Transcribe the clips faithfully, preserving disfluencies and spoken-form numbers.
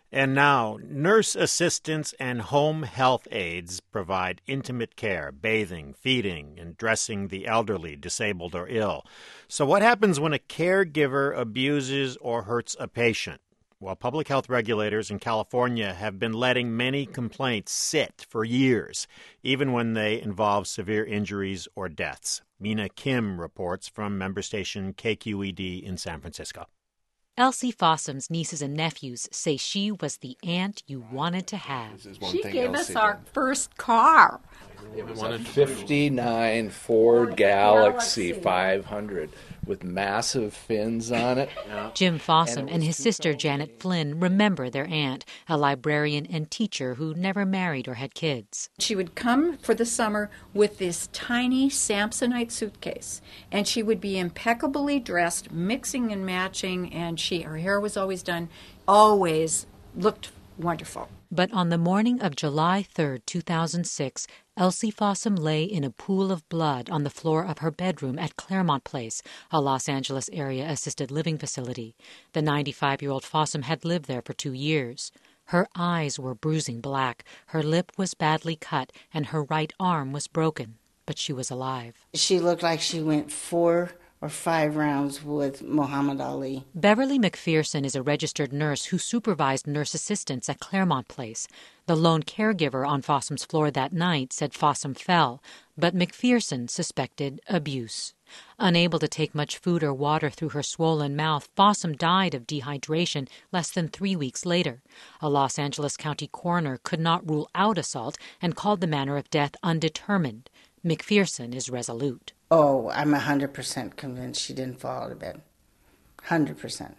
And now, nurse assistants and home health aides provide intimate care, bathing, feeding, and dressing the elderly, disabled, or ill. So what happens when a caregiver abuses or hurts a patient? Well, public health regulators in California have been letting many complaints sit for years, even when they involve severe injuries or deaths. Mina Kim reports from member station K Q E D in San Francisco. Elsie Fossum's nieces and nephews say she was the aunt you wanted to have. She gave us our first car. It was a fifty-nine Ford Galaxy five hundred with massive fins on it. Jim Fossum and his sister Janet Flynn remember their aunt, a librarian and teacher who never married or had kids. She would come for the summer with this tiny Samsonite suitcase, and she would be impeccably dressed, mixing and matching, and she her hair was always done, always looked wonderful. But on the morning of July third, two thousand six, Elsie Fossum lay in a pool of blood on the floor of her bedroom at Claremont Place, a Los Angeles area assisted living facility. The ninety-five-year-old Fossum had lived there for two years. Her eyes were bruising black, her lip was badly cut, and her right arm was broken. But she was alive. She looked like she went four or five rounds with Muhammad Ali. Beverly McPherson is a registered nurse who supervised nurse assistants at Claremont Place. The lone caregiver on Fossum's floor that night said Fossum fell, but McPherson suspected abuse. Unable to take much food or water through her swollen mouth, Fossum died of dehydration less than three weeks later. A Los Angeles County coroner could not rule out assault and called the manner of death undetermined. McPherson is resolute. Oh, I'm one hundred percent convinced she didn't fall out of bed. one hundred percent.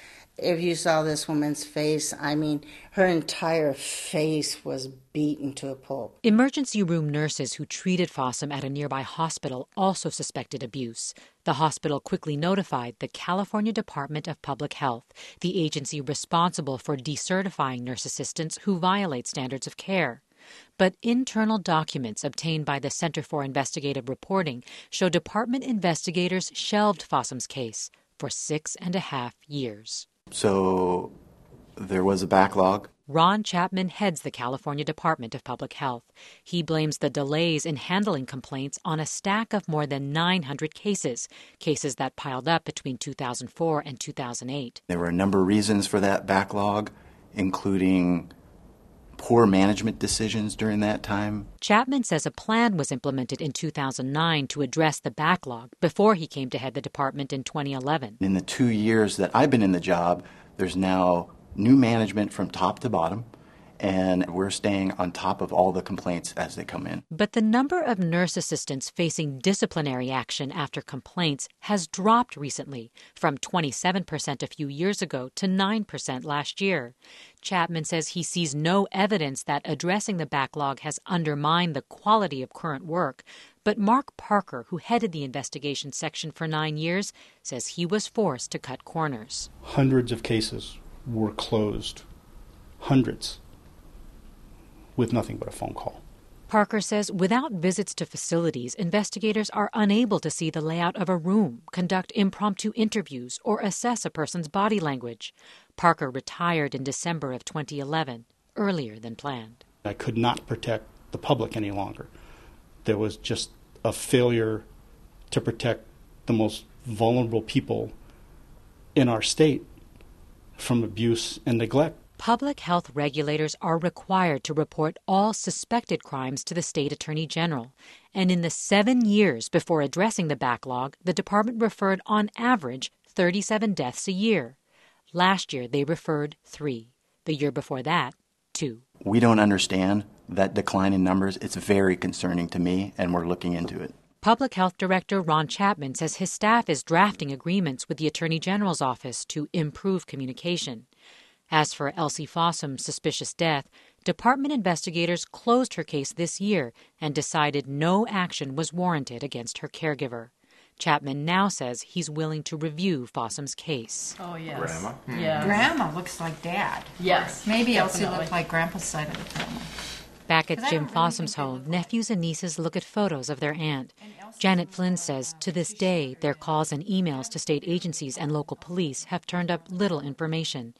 If you saw this woman's face, I mean, her entire face was beaten to a pulp. Emergency room nurses who treated Fossum at a nearby hospital also suspected abuse. The hospital quickly notified the California Department of Public Health, the agency responsible for decertifying nurse assistants who violate standards of care. But internal documents obtained by the Center for Investigative Reporting show department investigators shelved Fossum's case for six and a half years. So there was a backlog. Ron Chapman heads the California Department of Public Health. He blames the delays in handling complaints on a stack of more than nine hundred cases, cases that piled up between two thousand four and two thousand eight. There were a number of reasons for that backlog, including poor management decisions during that time. Chapman says a plan was implemented in two thousand nine to address the backlog before he came to head the department in twenty eleven. In the two years that I've been in the job, there's now new management from top to bottom, and we're staying on top of all the complaints as they come in. But the number of nurse assistants facing disciplinary action after complaints has dropped recently, from twenty-seven percent a few years ago to nine percent last year. Chapman says he sees no evidence that addressing the backlog has undermined the quality of current work. But Mark Parker, who headed the investigation section for nine years, says he was forced to cut corners. Hundreds of cases were closed. Hundreds. With nothing but a phone call. Parker says without visits to facilities, investigators are unable to see the layout of a room, conduct impromptu interviews, or assess a person's body language. Parker retired in December of twenty eleven, earlier than planned. I could not protect the public any longer. There was just a failure to protect the most vulnerable people in our state from abuse and neglect. Public health regulators are required to report all suspected crimes to the state attorney general. And in the seven years before addressing the backlog, the department referred on average thirty-seven deaths a year. Last year, they referred three. The year before that, two. We don't understand that decline in numbers. It's very concerning to me, and we're looking into it. Public Health Director Ron Chapman says his staff is drafting agreements with the Attorney General's office to improve communication. As for Elsie Fossum's suspicious death, department investigators closed her case this year and decided no action was warranted against her caregiver. Chapman now says he's willing to review Fossum's case. Oh, yes. Grandma? Hmm. Yes. Grandma looks like Dad. Yes. Maybe Elsie definitely. looked like Grandpa's side of the family. Back at Jim Fossum's home, nephews and nieces look at photos of their aunt. Janet Flynn says to this day, their calls and emails to state agencies and local police have turned up little information.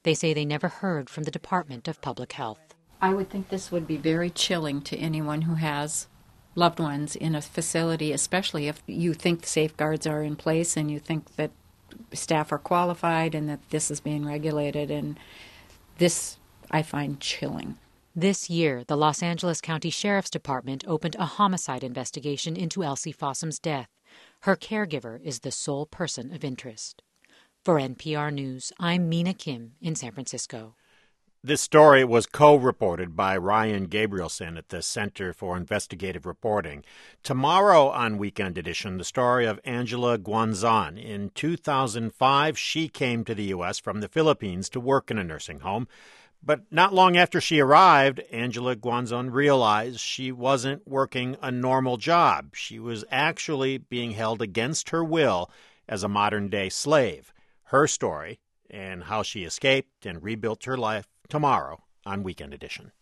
They say they never heard from the Department of Public Health. I would think this would be very chilling to anyone who has loved ones in a facility, especially if you think the safeguards are in place and you think that staff are qualified and that this is being regulated. And this I find chilling. This year, the Los Angeles County Sheriff's Department opened a homicide investigation into Elsie Fossum's death. Her caregiver is the sole person of interest. For N P R News, I'm Mina Kim in San Francisco. This story was co-reported by Ryan Gabrielson at the Center for Investigative Reporting. Tomorrow on Weekend Edition, the story of Angela Guanzon. In two thousand five, she came to the U S from the Philippines to work in a nursing home. But not long after she arrived, Angela Guanzon realized she wasn't working a normal job. She was actually being held against her will as a modern-day slave. Her story and how she escaped and rebuilt her life tomorrow on Weekend Edition.